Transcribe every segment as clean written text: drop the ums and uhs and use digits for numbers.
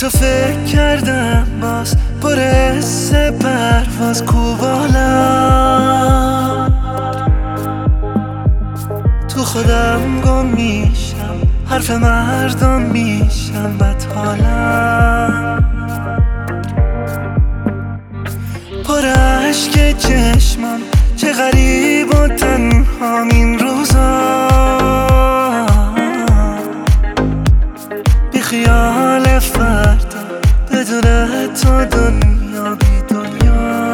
تو فکر کردم باز پر حس پرواز کوبالم، تو خودم گم میشم، حرف مردم میشم بدحالم، پر عشق چشمم چه غریب و تنهام این روزا، بی خیال فردا بدون تو دنیا بی دنیا،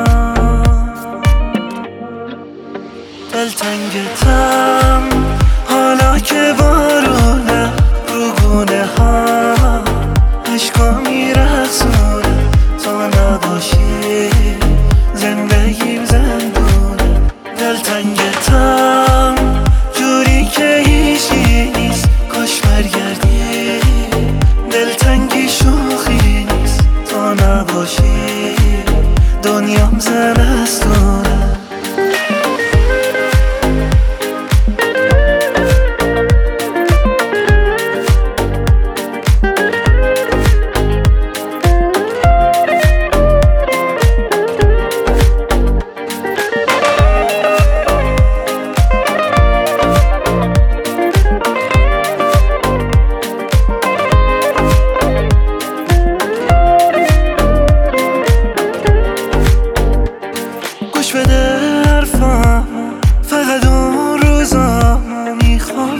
دلتنگتم حالا که بارونه رو گونه ها عشقا میرقصونه، تو نباشی زندگیم زندونه، دلتنگتم جوری که هیچی نیست کاش برگردی، دلتنگی شوخی نیست تو نباشی دنیام زمستونه. گوش بده حرفامو فقط اون روزامو میخوام،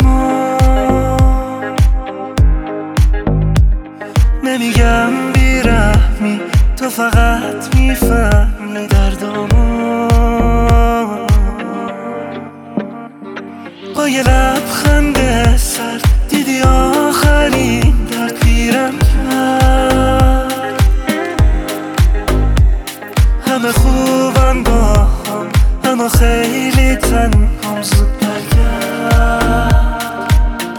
نمیگم بیرحمی تو فقط میفهمی دردامو، با یه لبخند سر دیدی آخرین درد پیرم کرد، همه خوبم با هم اما خیلی تنهام زود برگرد،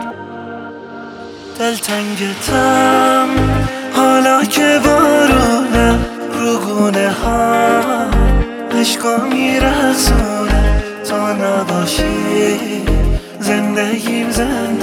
دلتنگتم حالا که بارونه رو گونه ها عشقا میرقصونه، تو نباشی زندگیم زندگی